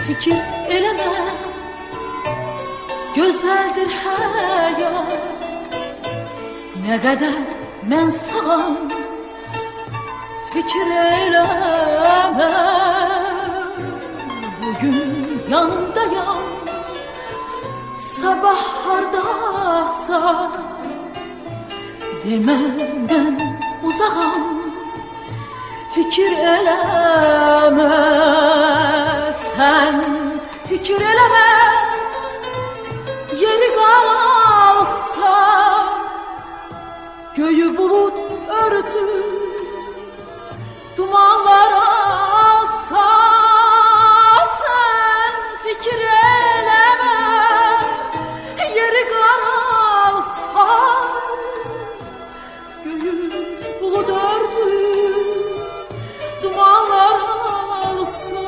fikir eleme, güzeldir hayat. Ne kadar men sağam, fikir eleme. Bugün yanındayım, sabah hardasa, demenden uzağım, fikir eleme. Sen fikir eleme, yeri qaralsa, göğü bulut ördü, dumanlar alsa. Sen fikir eleme, yeri qaralsa, göğü bulut ördü, dumanlar alsa.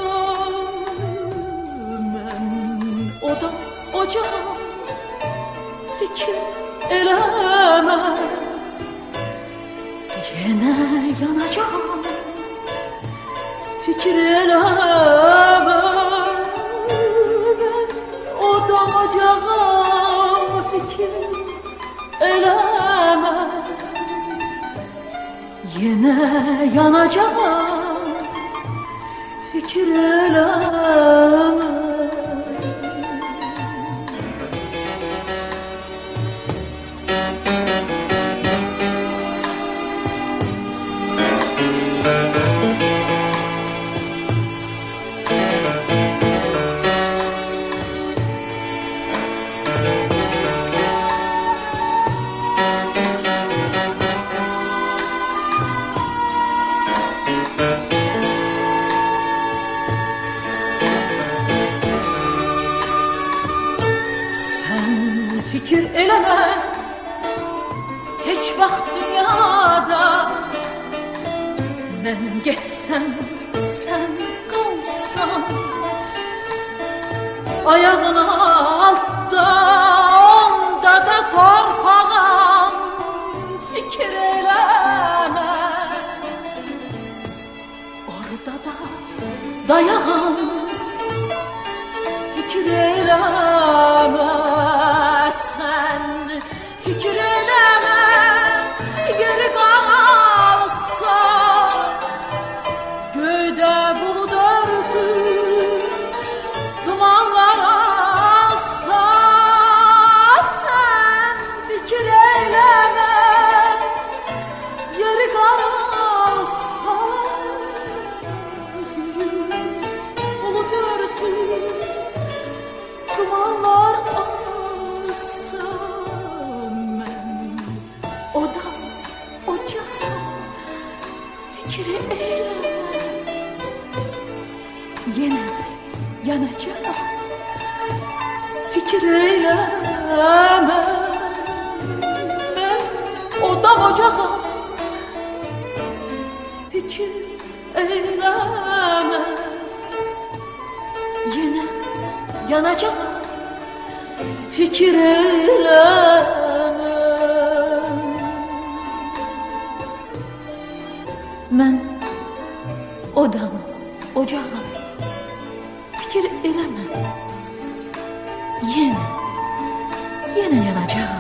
Mən oda ocağım, fikir eleme. Yine yanacağım, fikir eleme. Ben odam ocağım, fikir eleme. Yine yanacağım, fikir eleme. Fikir eleme, hiç vaxt dünyada. Ben geçsem, sen kalsan, ayağın altda, onda da torpağım. Fikir eleme, orada da dayağım. Fikir eleme. Sen fikir eleme, yeri qaralsa, göydə bulut ördü, dumanlar alsa. Sen fikir eleme, yeri qaralsa, bulut ördü, dumanlar alsa. Fikir eyleme, yine yanacağım, fikir eyleme. Ben odam ocağım, fikir eyleme. Yine yanacağım, fikir eyleme. Ben odam, ocağım, fikir eleme. Yine yanacağım.